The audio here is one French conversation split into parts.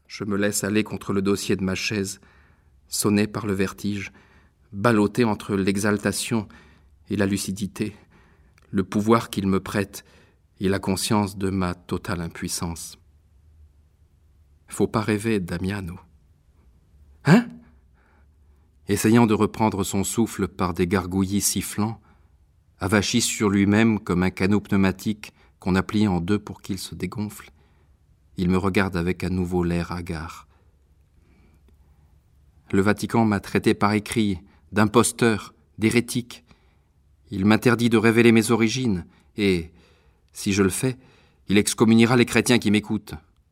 Je me laisse aller contre le dossier de ma chaise, sonné par le vertige, ballotté entre l'exaltation et la lucidité, le pouvoir qu'il me prête et la conscience de ma totale impuissance. Faut pas rêver, Damiano. Hein? Essayant de reprendre son souffle par des gargouillis sifflants, avachi sur lui-même comme un canot pneumatique qu'on a plié en deux pour qu'il se dégonfle, il me regarde avec à nouveau l'air hagard. Le Vatican m'a traité par écrit d'imposteur, d'hérétique. Il m'interdit de révéler mes origines et, si je le fais, il excommuniera les chrétiens qui m'écoutent.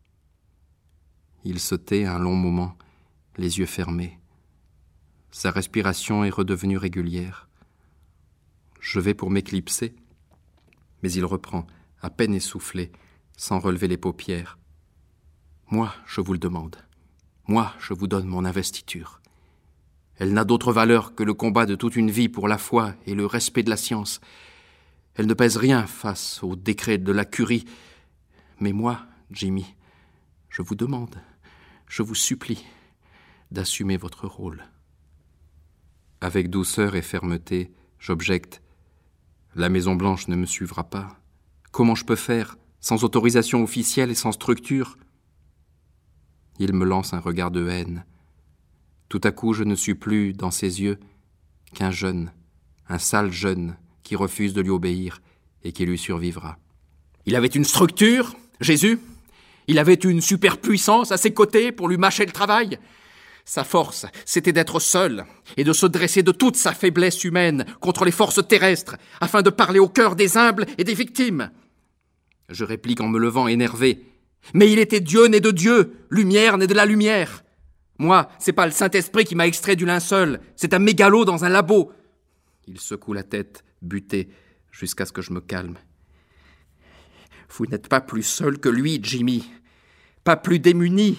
Il se tait un long moment, les yeux fermés. Sa respiration est redevenue régulière. Je vais pour m'éclipser, mais il reprend, à peine essoufflé, sans relever les paupières. Moi, je vous le demande. Moi, je vous donne mon investiture. Elle n'a d'autre valeur que le combat de toute une vie pour la foi et le respect de la science. Elle ne pèse rien face au décret de la curie. Mais moi, Jimmy, je vous demande, je vous supplie d'assumer votre rôle. Avec douceur et fermeté, j'objecte. La Maison-Blanche ne me suivra pas. Comment je peux faire, sans autorisation officielle et sans structure ? Il me lance un regard de haine. Tout à coup, je ne suis plus, dans ses yeux, qu'un jeune, un sale jeune, qui refuse de lui obéir et qui lui survivra. Il avait une structure, Jésus. Il avait une superpuissance à ses côtés pour lui mâcher le travail. Sa force, c'était d'être seul et de se dresser de toute sa faiblesse humaine contre les forces terrestres, afin de parler au cœur des humbles et des victimes. Je réplique en me levant énervé. Mais il était Dieu né de Dieu, lumière née de la lumière. Moi, c'est pas le Saint-Esprit qui m'a extrait du linceul, c'est un mégalo dans un labo. Il secoue la tête, buté, jusqu'à ce que je me calme. Vous n'êtes pas plus seul que lui, Jimmy. Pas plus démuni.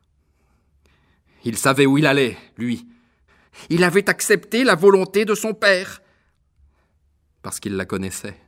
Il savait où il allait, lui. Il avait accepté la volonté de son père. Parce qu'il la connaissait.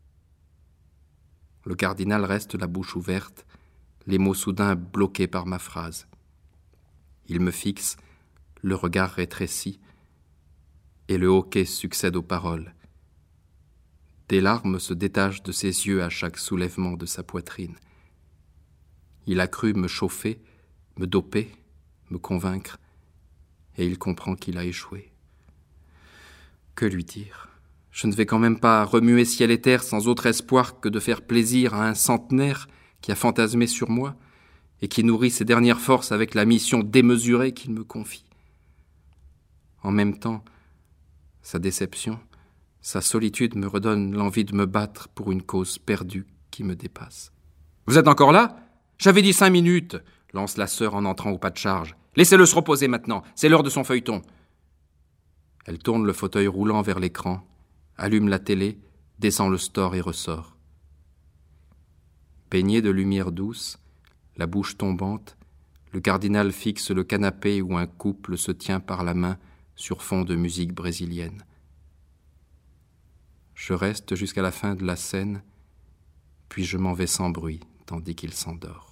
Le cardinal reste la bouche ouverte, les mots soudain bloqués par ma phrase. Il me fixe, le regard rétréci, et le hoquet succède aux paroles. Des larmes se détachent de ses yeux à chaque soulèvement de sa poitrine. Il a cru me chauffer, me doper, me convaincre, et il comprend qu'il a échoué. Que lui dire ? Je ne vais quand même pas remuer ciel et terre sans autre espoir que de faire plaisir à un centenaire qui a fantasmé sur moi et qui nourrit ses dernières forces avec la mission démesurée qu'il me confie. En même temps, sa déception, sa solitude me redonnent l'envie de me battre pour une cause perdue qui me dépasse. « Vous êtes encore là ? J'avais dit 5 minutes !» lance la sœur en entrant au pas de charge. « Laissez-le se reposer maintenant, c'est l'heure de son feuilleton. » Elle tourne le fauteuil roulant vers l'écran, allume la télé, descend le store et ressort. Peigné de lumière douce, la bouche tombante, le cardinal fixe le canapé où un couple se tient par la main sur fond de musique brésilienne. Je reste jusqu'à la fin de la scène, puis je m'en vais sans bruit, tandis qu'il s'endort.